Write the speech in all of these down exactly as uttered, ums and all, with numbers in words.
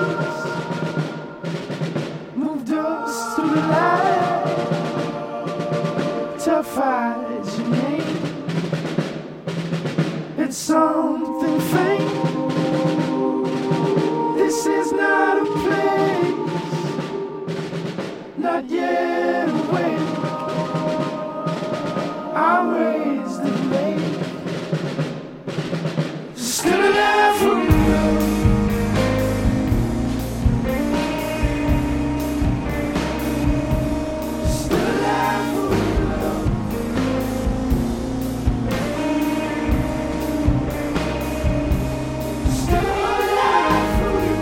moved us through the light. Tough eyes, your name. It's something faint. This is not a place, not yet awake. I'm raised in late, still alive for you. Still alive for you. Still alive for you.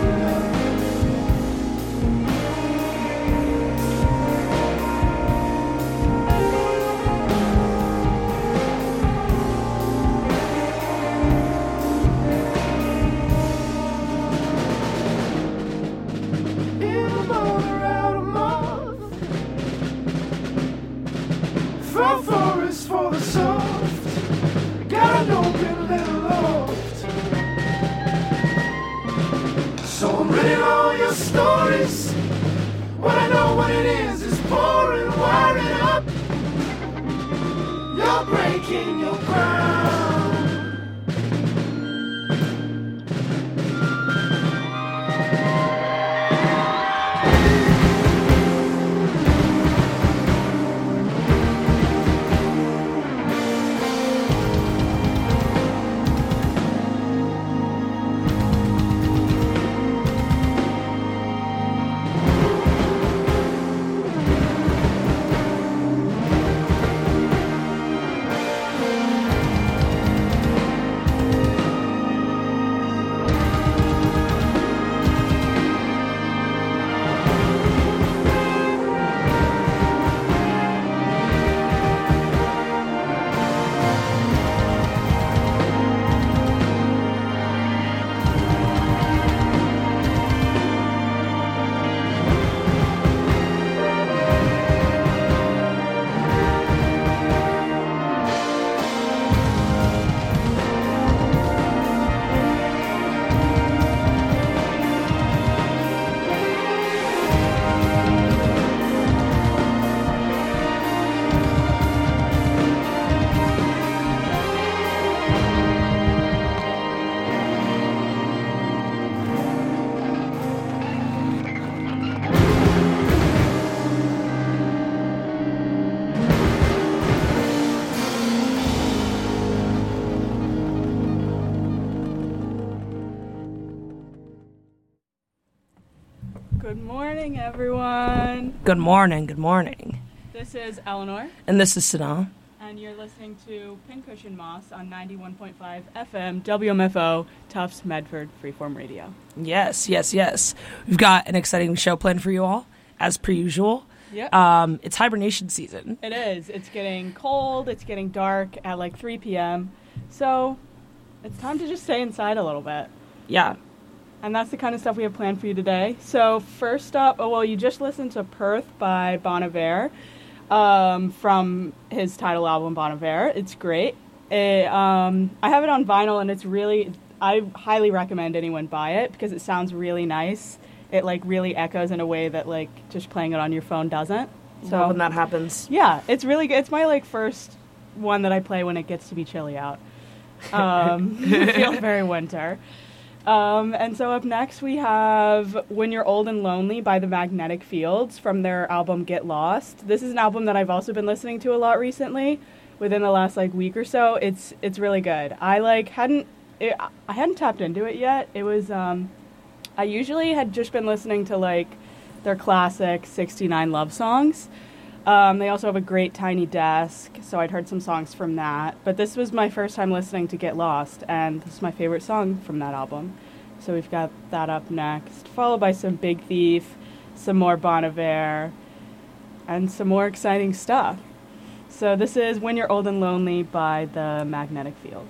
From forest for the soft, got an open little loft. So I'm reading all your stories. What I know what it is is pouring, wiring up. You're breaking your ground. Good morning, everyone. Good morning, good morning. This is Eleanor. And this is Sana. And you're listening to Pincushion Moss on ninety-one point five F M W M F O, Tufts Medford Freeform Radio. Yes, yes, yes. We've got an exciting show planned for you all, as per usual. Yep. Um, it's hibernation season. It is. It's getting cold. It's getting dark at like three p.m. So it's time to just stay inside a little bit. Yeah. And that's the kind of stuff we have planned for you today. So first up, oh, well, you just listened to Perth by Bon Iver um, from his title album, Bon Iver. It's great. It, um, I have it on vinyl, and it's really, I highly recommend anyone buy it because it sounds really nice. It, like, really echoes in a way that, like, just playing it on your phone doesn't. So when that happens. Yeah, it's really good. It's my, like, first one that I play when it gets to be chilly out. Um, it feels very winter. Um, and so up next we have When You're Old and Lonely by the Magnetic Fields from their album Get Lost. This is an album that I've also been listening to a lot recently, within the last like week or so. It's it's really good. I like hadn't it, I hadn't tapped into it yet. It was um, I usually had just been listening to like their classic sixty-nine love songs. Um, they also have a great Tiny Desk, so I'd heard some songs from that. But this was my first time listening to Get Lost, and this is my favorite song from that album. So we've got that up next, followed by some Big Thief, some more Bon Iver, and some more exciting stuff. So this is When You're Old and Lonely by the Magnetic Fields.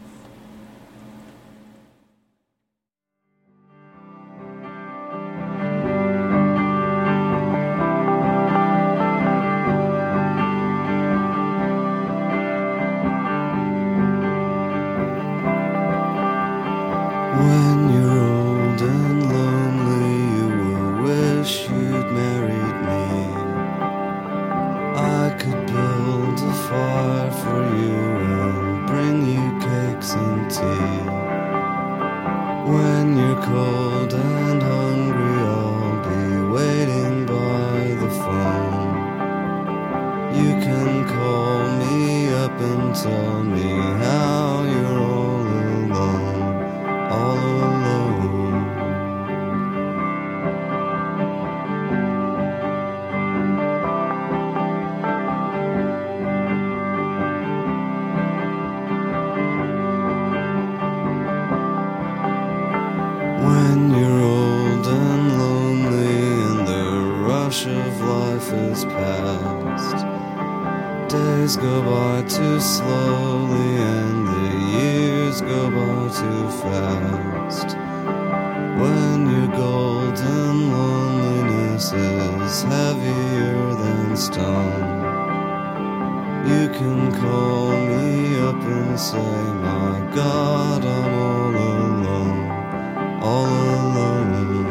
When you're old and lonely, you life is past. Days go by too slowly and the years go by too fast. When your golden loneliness is heavier than stone, you can call me up and say, my God, I'm all alone, all alone.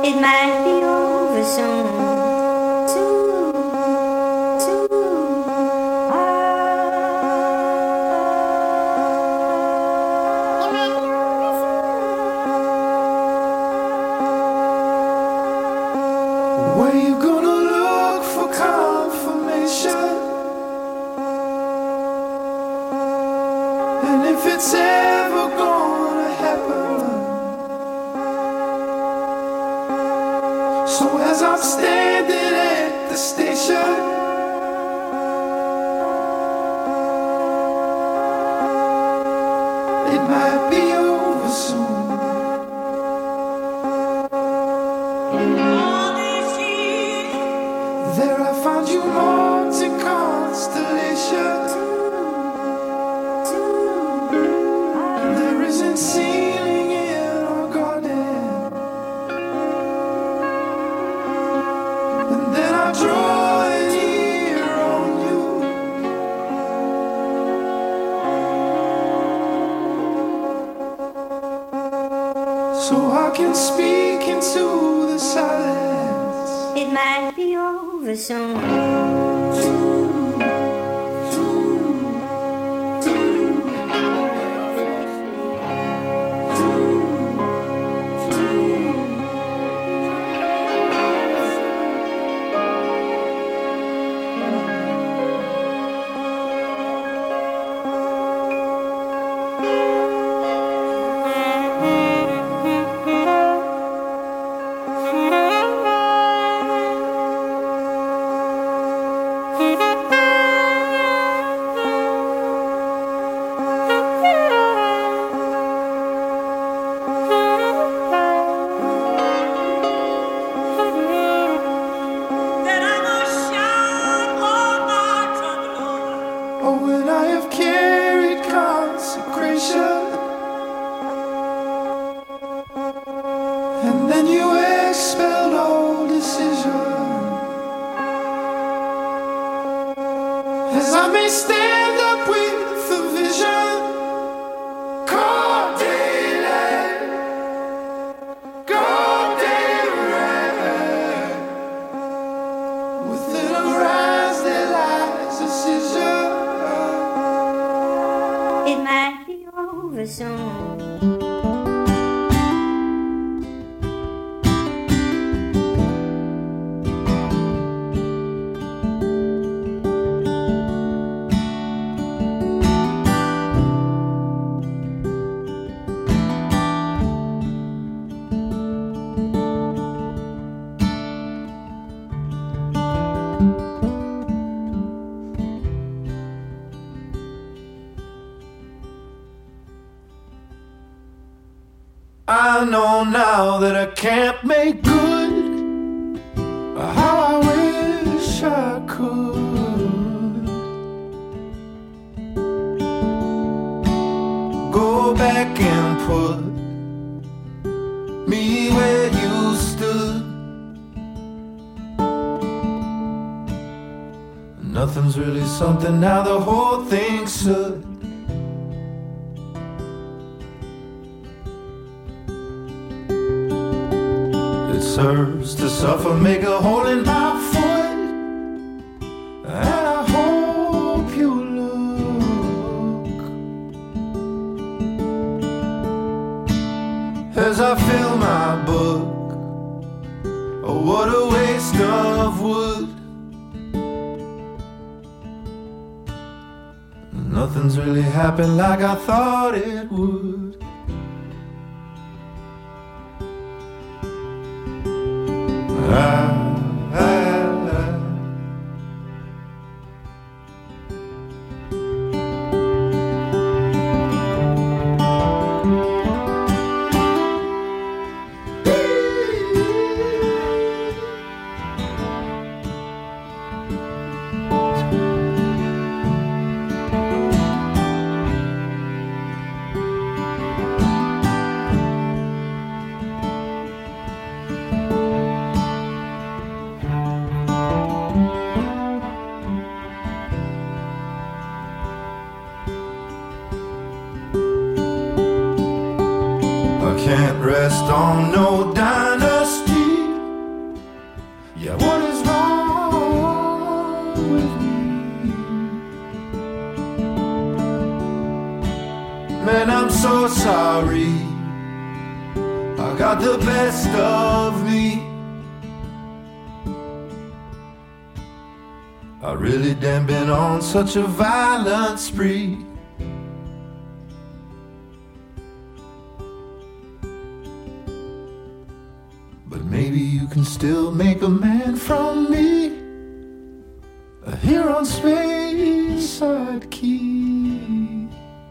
It might be over soon. Soon, soon. Ah. It might be over soon. Where you gonna look for confirmation? And if it's ever gonna happen. So as I'm standing at the station, it might be over soon. There I found you marked in constellations, and there isn't ceiling in our garden. And then I draw an ear on you, so I can speak into the silence. It might be over soon. Oh, when I have carried consecration, and then you expelled all decision, as I may stand up with a vision, God daylight, God daylight, within her eyes there lies a scissor. It might be over soon. I know now that I can't make good how I wish I could. Go back and put me where you stood. Nothing's really something now, the whole thing should. Serves to suffer, make a hole in my foot, and I hope you look as I fill my book. Oh, what a waste of wood. Nothing's really happened like I thought it would. I, I, I. Can't rest on no dynasty. man, I'm so sorry. I got the best of me. I really damn been on such a violent spree. But maybe you can still make a man from me, a hero on Speyside Key.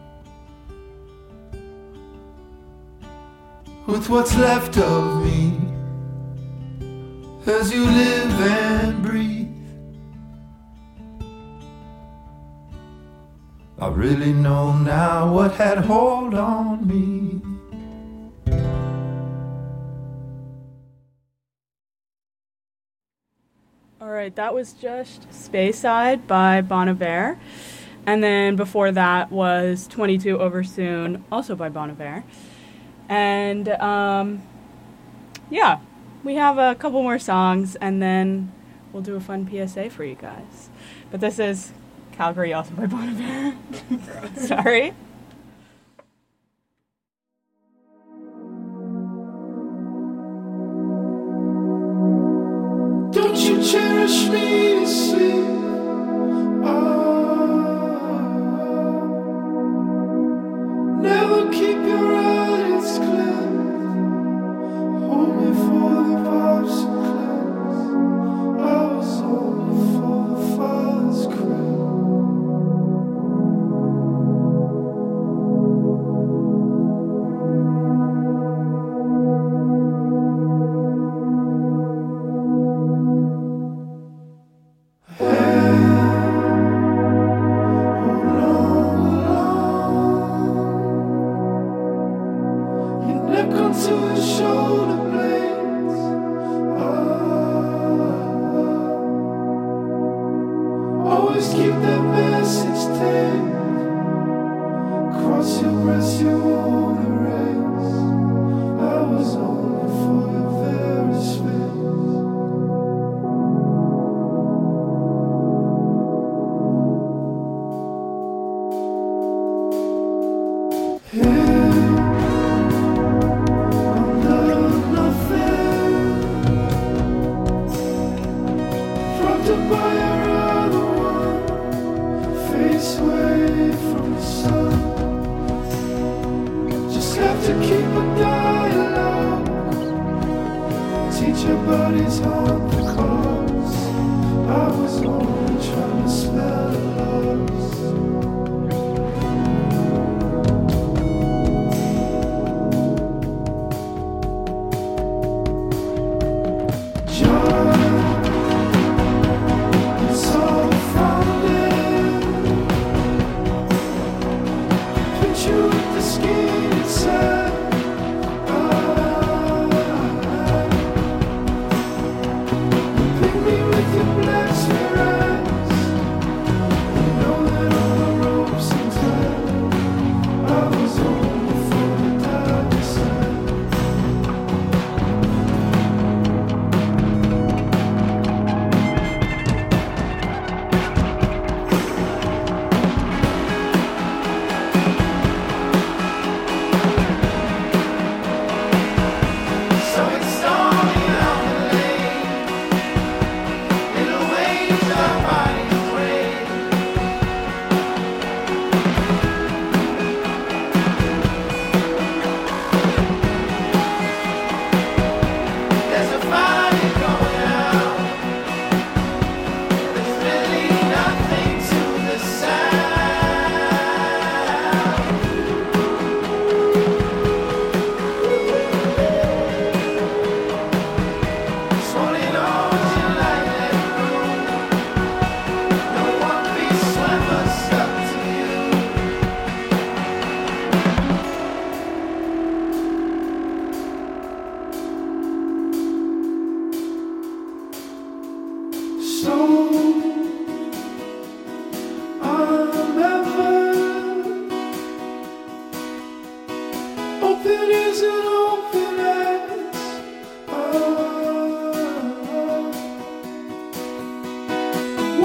With what's left of me, as you live and breathe, I really know now what had hold on me. All right, that was just Speyside by Bon Iver. And then before that was twenty-two Over Soon, also by Bon Iver. And, um, yeah, we have a couple more songs, and then we'll do a fun P S A for you guys. But this is Calgary, also by Bon Iver. Sorry. Don't you cherish me to sleep? Ah, never keep your eyelids clear. Hold me for the pops and clams. I was only for the father's crib.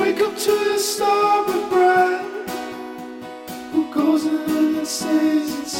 Who goes in and stays inside?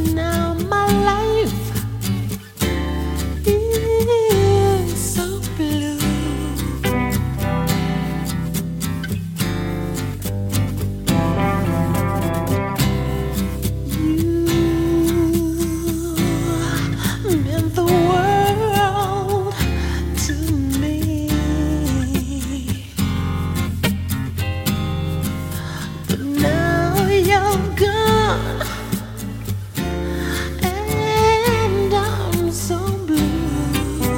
now my life is so blue. You meant the world to me, but now you're gone, and I'm so blue.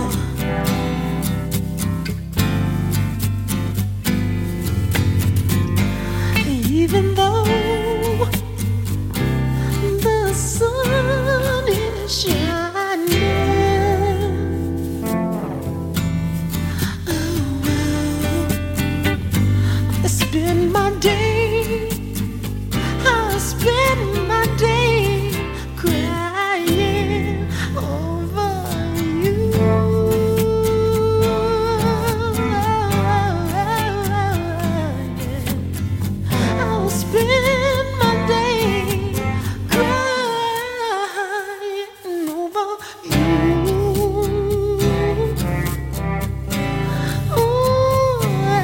Even though the sun is shining, oh, I spend my day, I spend my day crying over you. I'll spend my day crying over you. Ooh,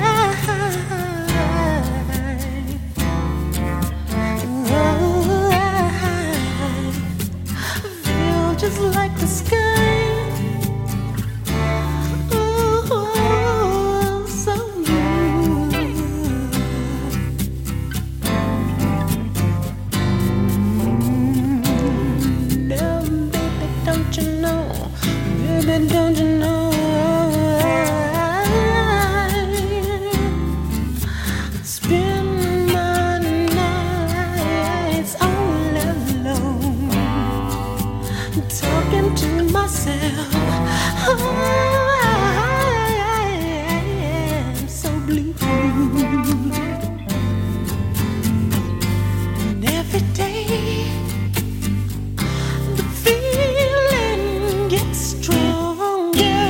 I feel just like the sky. Ooh, so blue. No, baby, don't you know? Baby, don't you know? I spend my nights all alone, talking to myself. Oh, I am so blue. And every day the feeling gets stronger.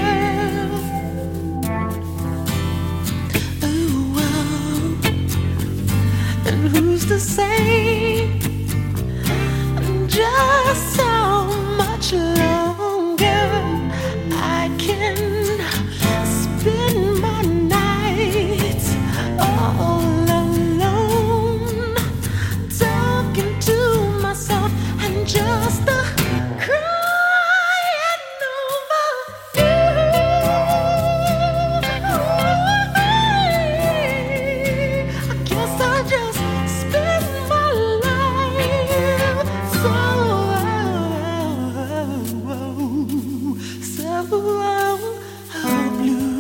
Oh, oh. And who's to say just how much longer I can spend my nights all alone, talking to myself and just uh, crying over you. I guess I just spend my life so, so blue.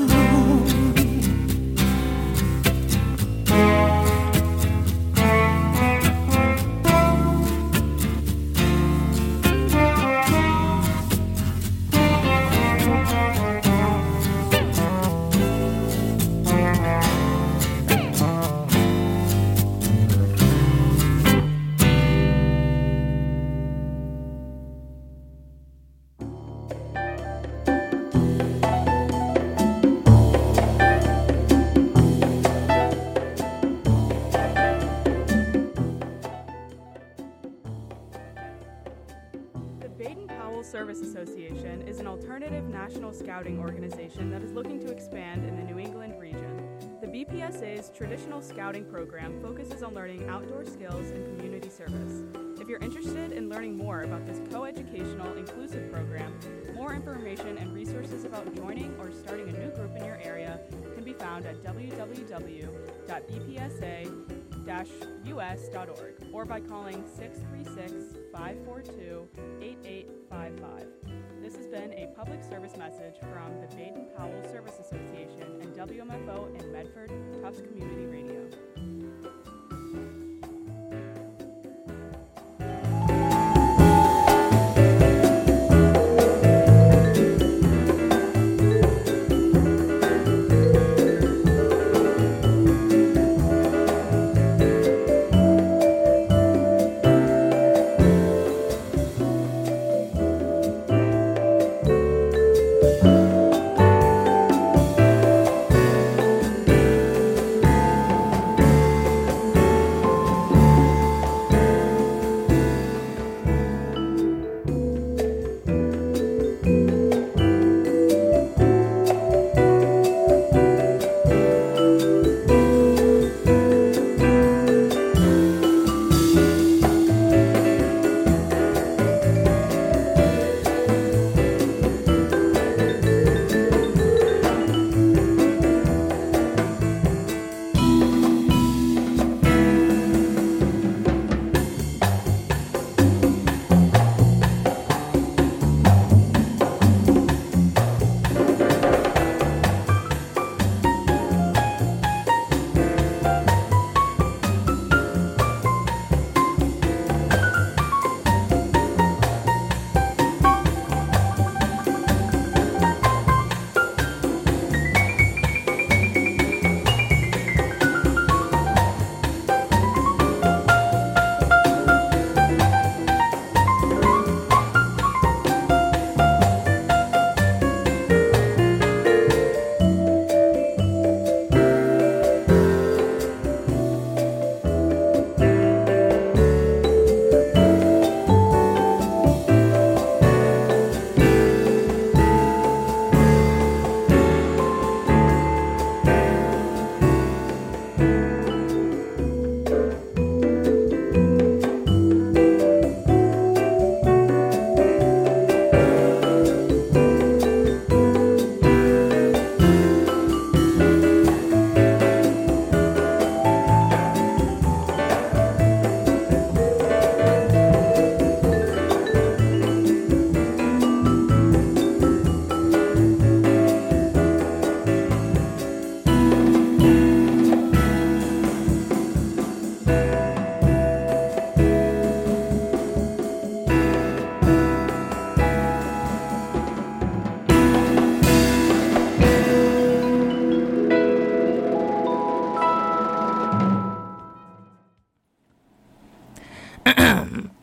The Baden-Powell Service Association is an alternative national scouting organization that is looking to expand in the New England region. The B P S A's traditional scouting program focuses on learning outdoor skills and community service. If you're interested in learning more about this co-educational, inclusive program, more information and resources about joining or starting a new group in your area can be found at w w w dot b p s a dash u s dot org or by calling six three six, five four two, eight eight five five. This has been a public service message from the Baden-Powell Service Association and W M F O and Medford Tufts Community Radio.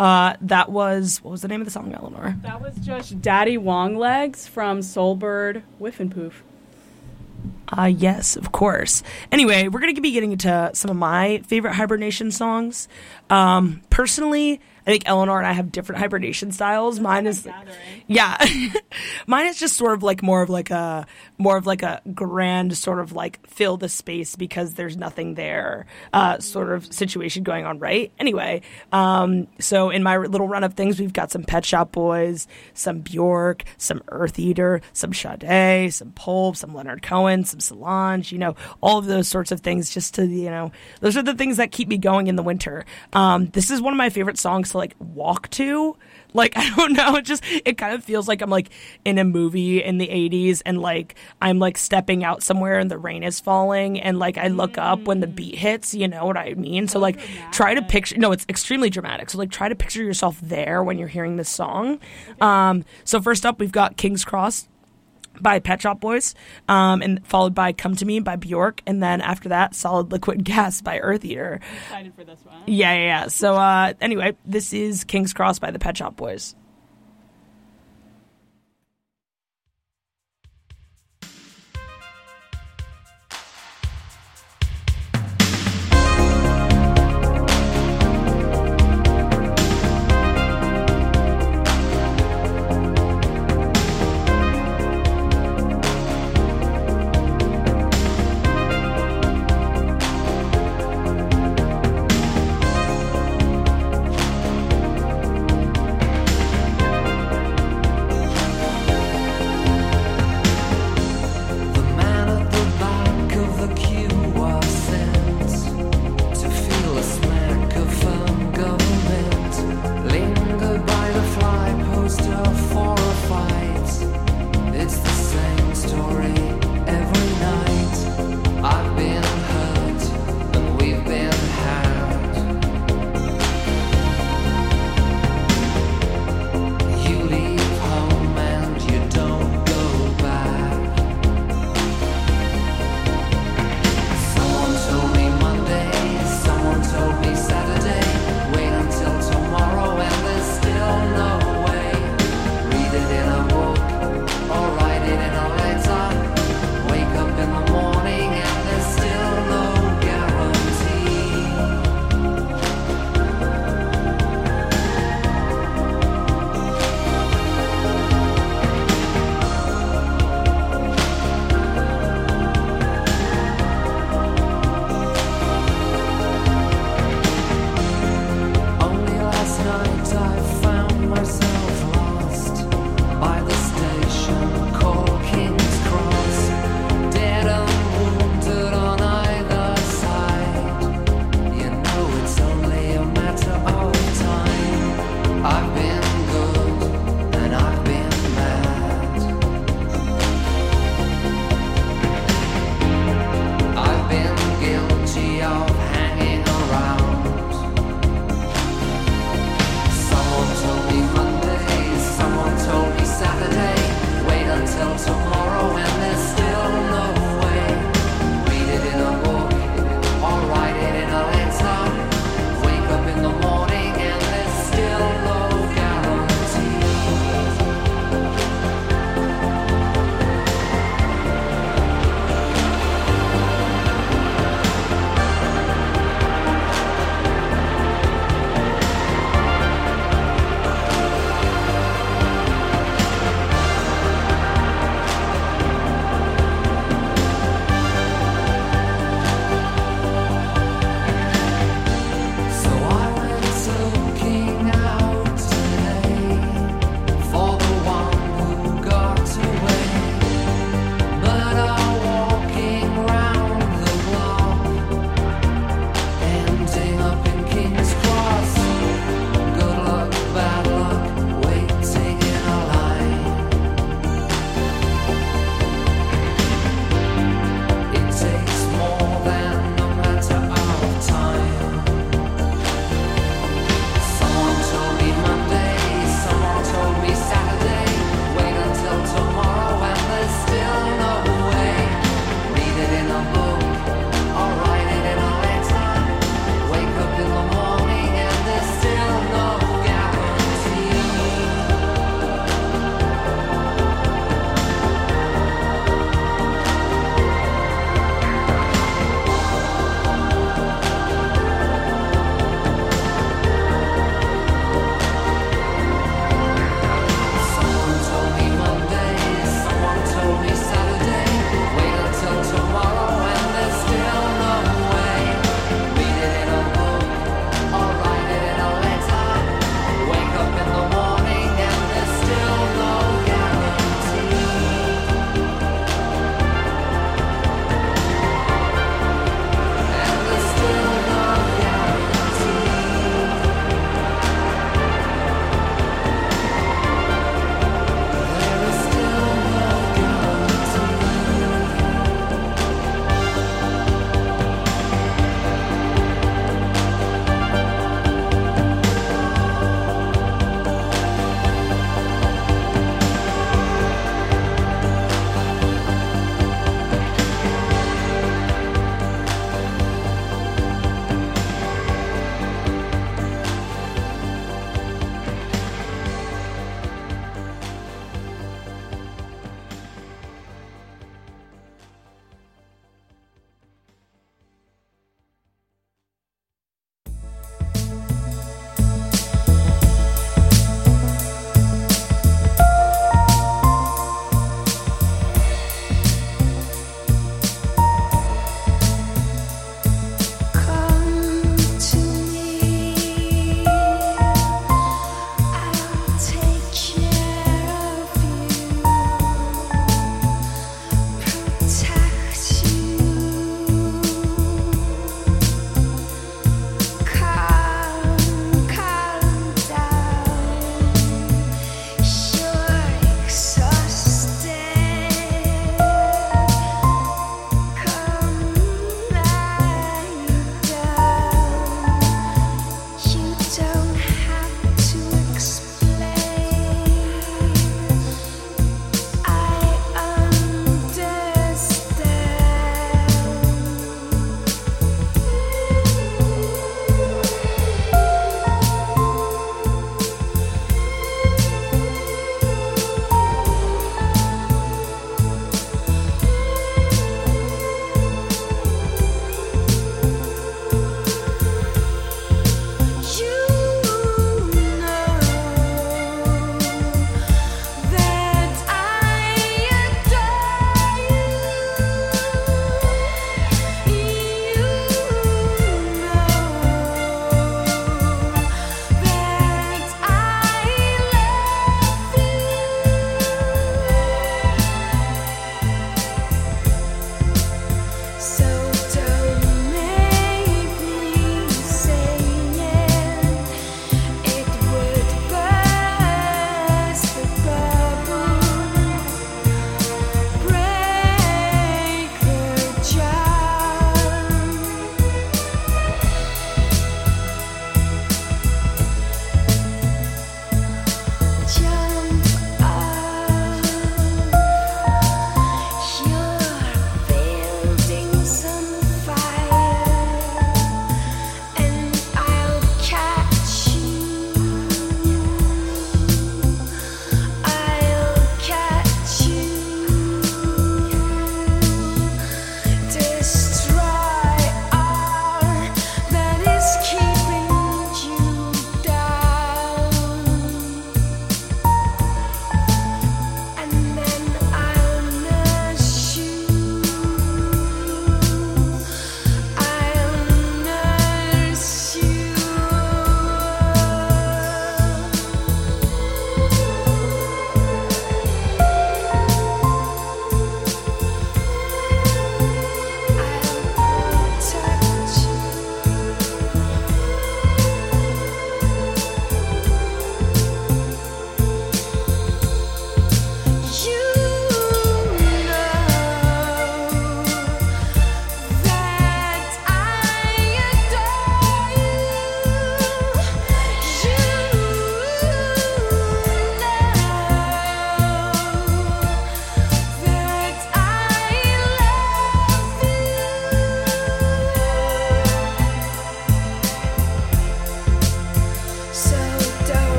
Uh, that was, what was the name of the song, Eleanor? That was just Daddy Long Legs from Soulbird Whiff and Poof. Uh, yes, of course. Anyway, we're going to be getting into some of my favorite hibernation songs. Um, personally, I think Eleanor and I have different hibernation styles. Mine is, yeah, mine is just sort of like more of like a, more of like a grand sort of like fill the space because there's nothing there, uh, sort of situation going on, right? Anyway, um, so in my little run of things, we've got some Pet Shop Boys, some Bjork, some Earth Eater, some Sade, some Pulp, some Leonard Cohen, some Solange, you know, all of those sorts of things just to, you know, those are the things that keep me going in the winter. Um, this is one of my favorite songs to like walk to. Like, I don't know, it just, it kind of feels like I'm like in a movie in the eighties and like I'm like stepping out somewhere and the rain is falling and like I look up when the beat hits, you know what I mean? So like try to picture, no, it's extremely dramatic. So like try to picture yourself there when you're hearing this song. Um, so first up, we've got King's Cross by Pet Shop Boys, um, and followed by Come to Me by Bjork, and then after that, Solid Liquid Gas by Earth Eater. I'm excited for this one. Yeah, yeah, yeah. So uh, anyway, this is King's Cross by the Pet Shop Boys.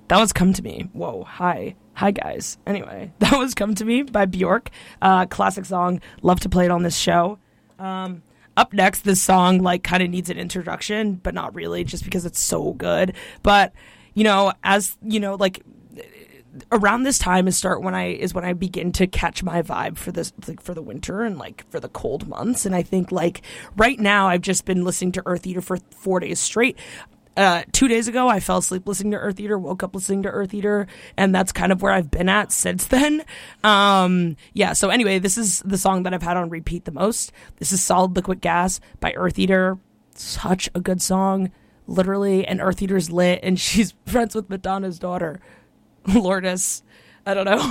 that was Come to Me. Whoa, hi. Hi, guys. Anyway, that was Come to Me by Bjork. Uh, classic song. Love to play it on this show. Um, up next, this song, like, kind of needs an introduction, but not really, just because it's so good. But, you know, as, you know, like, around this time is start when I is when I begin to catch my vibe for this, like, for the winter and, like, for the cold months. And I think, like, right now I've just been listening to Earth Eater for four days straight. Uh, two days ago, I fell asleep listening to Earth Eater, woke up listening to Earth Eater, and that's kind of where I've been at since then. Um, yeah, so anyway, this is the song that I've had on repeat the most. This is Solid Liquid Gas by Earth Eater. Such a good song, literally, and Earth Eater's lit, and she's friends with Madonna's daughter, Lourdes. I don't know.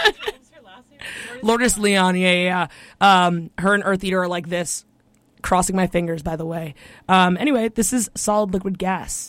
Lourdes Leon, yeah, yeah, yeah. Um, her and Earth Eater are like this. Crossing my fingers, by the way. Um, anyway, this is Solid Liquid Gas.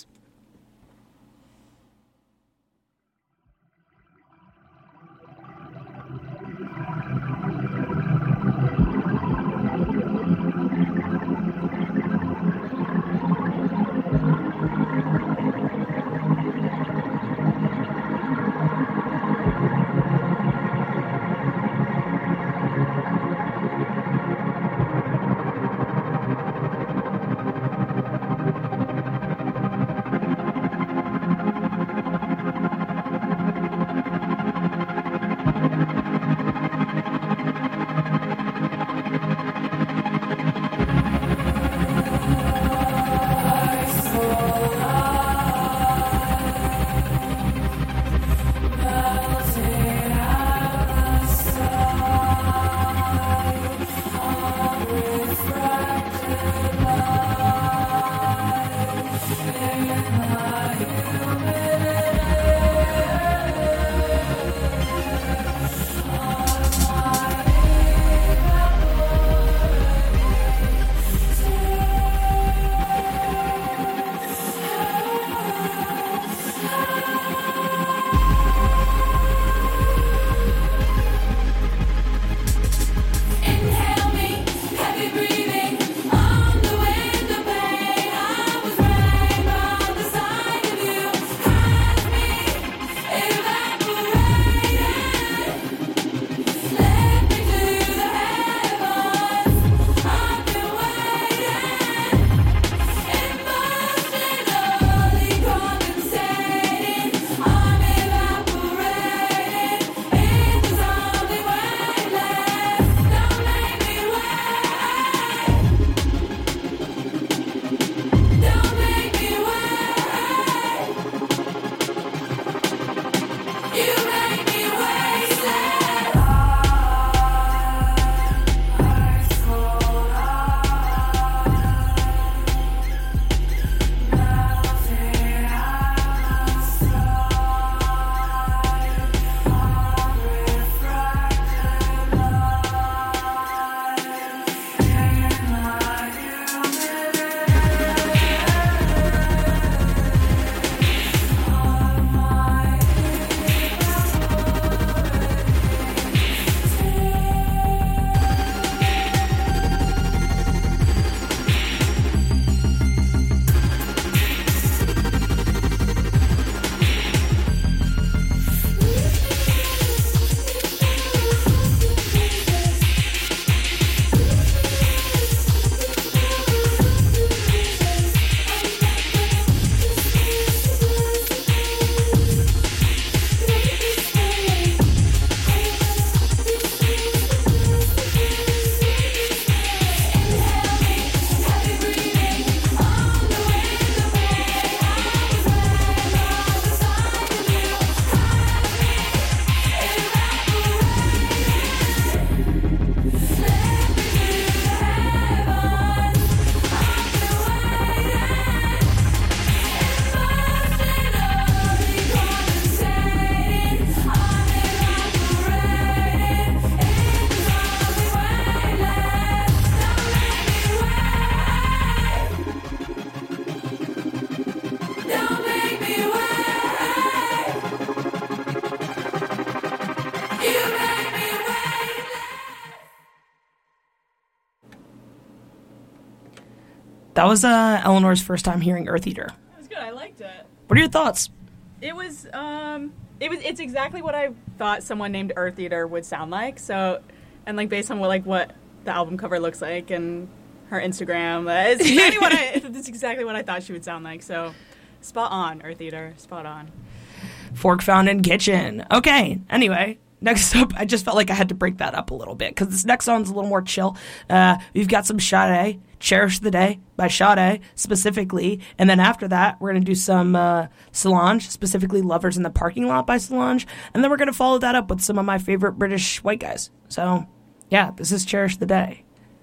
That was uh, Eleanor's first time hearing Earth Eater. That was good. I liked it. What are your thoughts? It was, um, it was, it's exactly what I thought someone named Earth Eater would sound like. So, and like based on what, like what the album cover looks like and her Instagram, uh, it's exactly what I, it's exactly what I thought she would sound like. So, spot on, Earth Eater, spot on. Fork Fountain Kitchen. Okay. Anyway, next up, I just felt like I had to break that up a little bit because this next song's a little more chill. Uh, we've got some Sade, Cherish the Day by Sade specifically. And then after that, we're going to do some uh, Solange, specifically Lovers in the Parking Lot by Solange. And then we're going to follow that up with some of my favorite British white guys. So, yeah, this is Cherish the Day.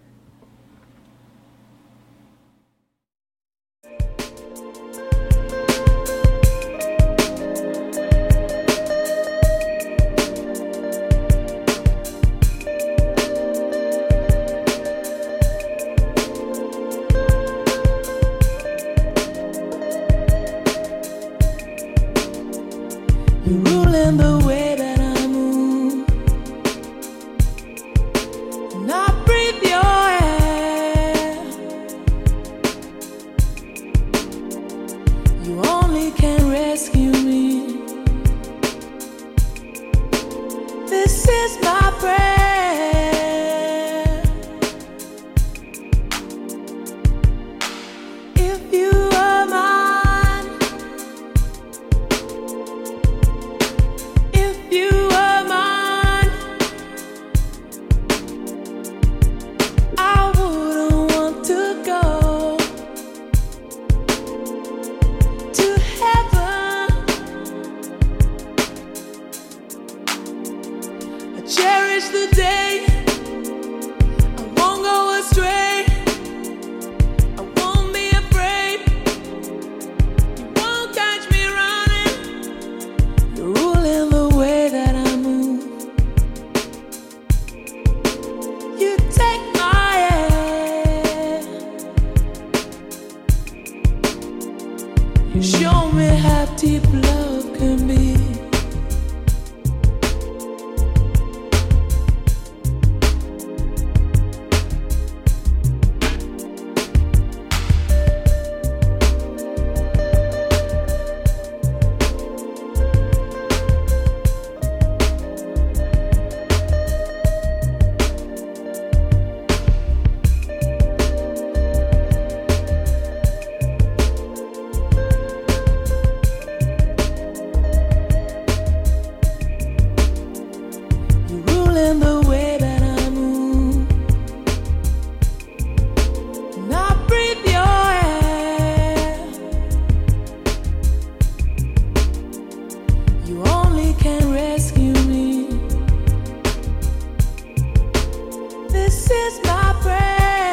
You're ruling the way that I move, and I breathe your air. You only can rescue me. This is my prayer. If you are mine, if you are mine, I wouldn't want to go to heaven. I cherish the day. I won't go astray. I won't be afraid. You won't catch me running. You're ruling the way that I move. You take my hand. You show me how deep love can be. You're ruling the way that I move, and I breathe your air. You only can rescue me. This is my prayer.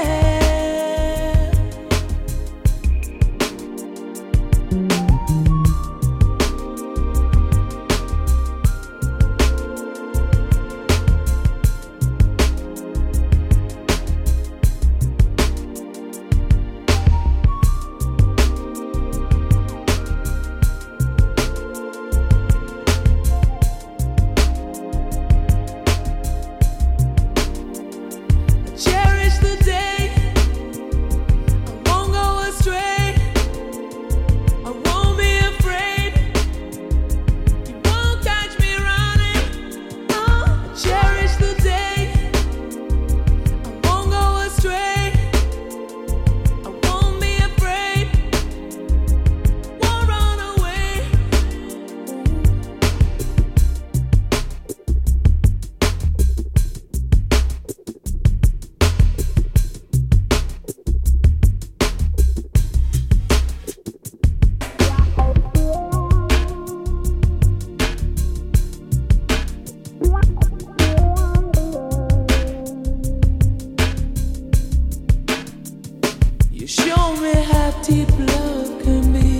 Cherish the day. I won't go astray. I won't be afraid. You won't catch me running. Oh, cherish the day. I won't go astray. I won't be afraid. Won't run away. You show me how deep love can be.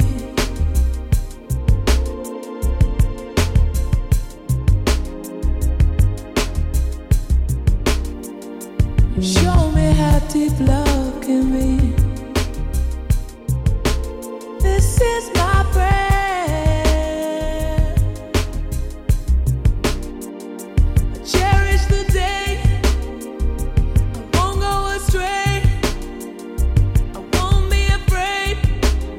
You show me how deep love can be. This is my prayer. I cherish the day. I won't go astray. I won't be afraid.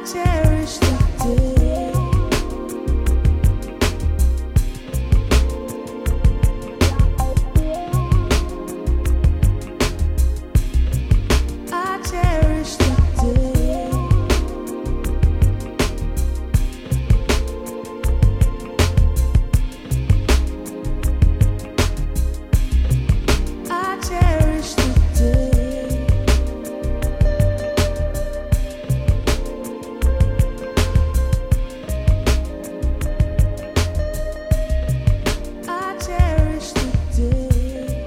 cherish the day. I cherish the day. I cherish the day. I cherish the day.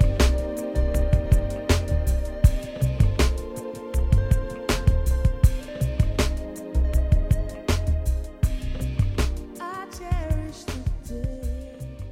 I cherish the day.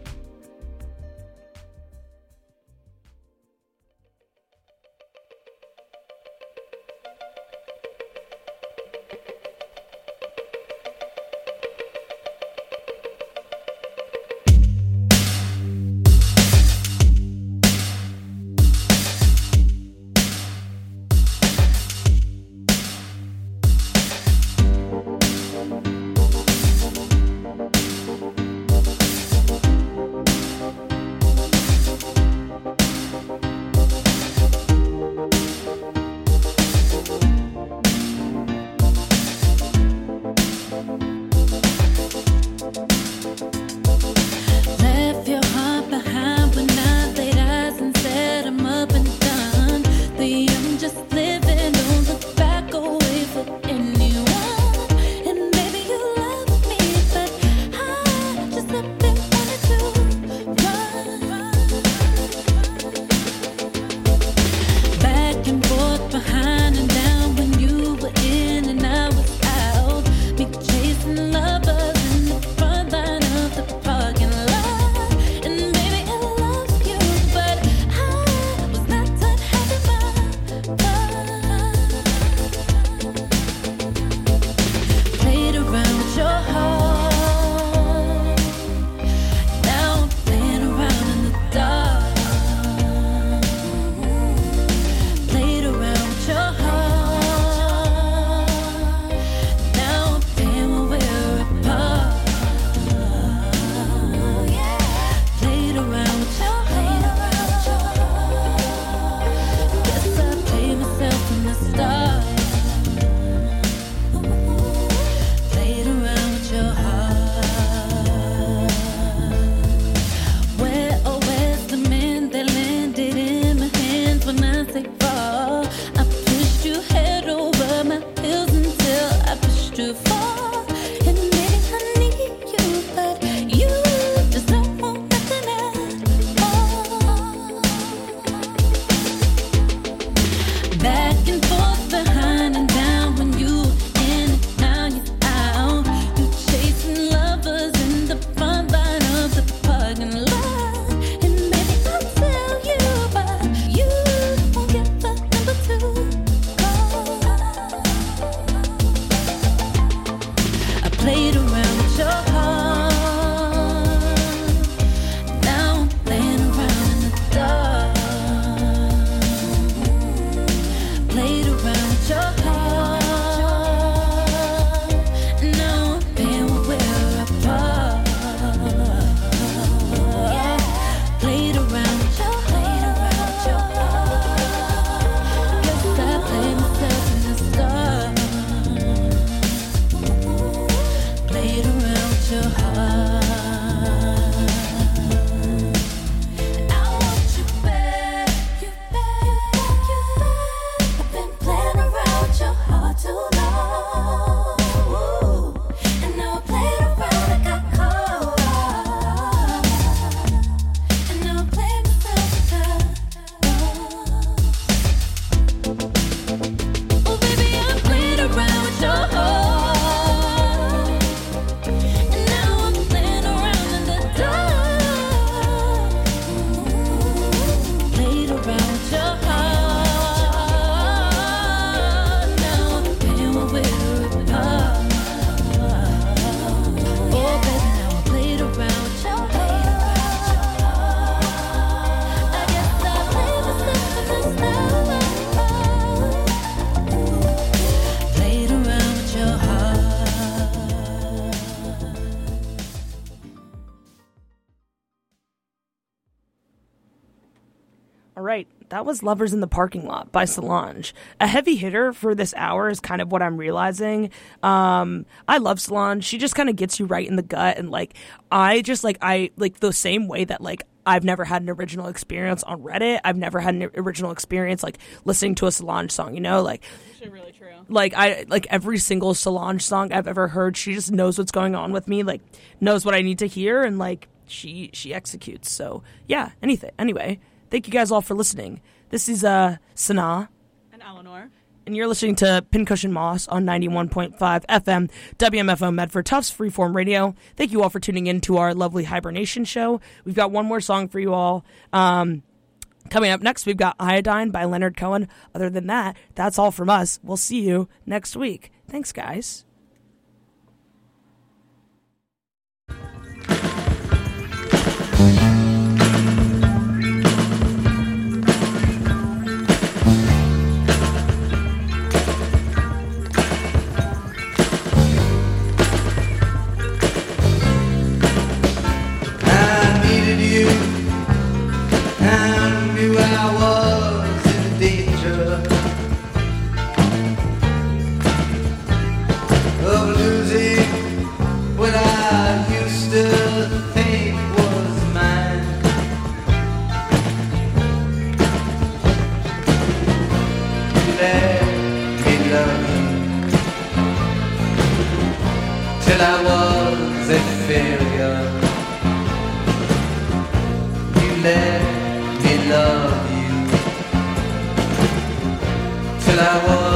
Left your heart behind when I laid eyes and said I'm up and done. The young just living, don't look back away for anyone. And maybe you love me, but I just up and wanted to run. Back and forth, behind and down when you were in and I was out. Me chasing lovers in the front line of the parking lot. And maybe I loved you, but I was not done having my fun. Played around with your heart. Now I'm playing around in the dark. Played around with your heart. Now I'm playing when we're apart. Played around with your heart. Guess I played myself from the start. Played around with your heart. Where, oh, where's the man that landed in my hands when I say fall? I pushed you head over my heels until I pushed you far. And maybe I need you, but you just don't want nothing at all. Back and forth, behind and down when you in and now you're out. You chasing lovers in the front line of the parking lot. And maybe I'll tell you, but you won't get the number two call. I played around with your heart. Now I'm playing around in the dark. Played around with your heart. Now I'm playing when we're apart. Played around with your heart. Guess I played myself in the start. Played right. That was Lovers in the Parking Lot by Solange. A heavy hitter for this hour is kind of what I'm realizing. Um, I love Solange. She just kind of gets you right in the gut. And, like, I just, like, I, like, the same way that, like, I've never had an original experience on Reddit. I've never had an original experience, like, listening to a Solange song, you know? Like, Actually, really true. Like, I, like, every single Solange song I've ever heard, she just knows what's going on with me, like, knows what I need to hear, and, like, she, she executes. So, yeah, anything. Anyway. Thank you guys all for listening. This is uh, Sanaa. And Eleanor. And you're listening to Pincushion Moss on ninety-one point five F M, W M F O Medford Tufts Freeform Radio. Thank you all for tuning in to our lovely hibernation show. We've got one more song for you all. Um, coming up next, we've got Iodine by Leonard Cohen. Other than that, that's all from us. We'll see you next week. Thanks, guys. Till I was a failure, you let me love you. Till I was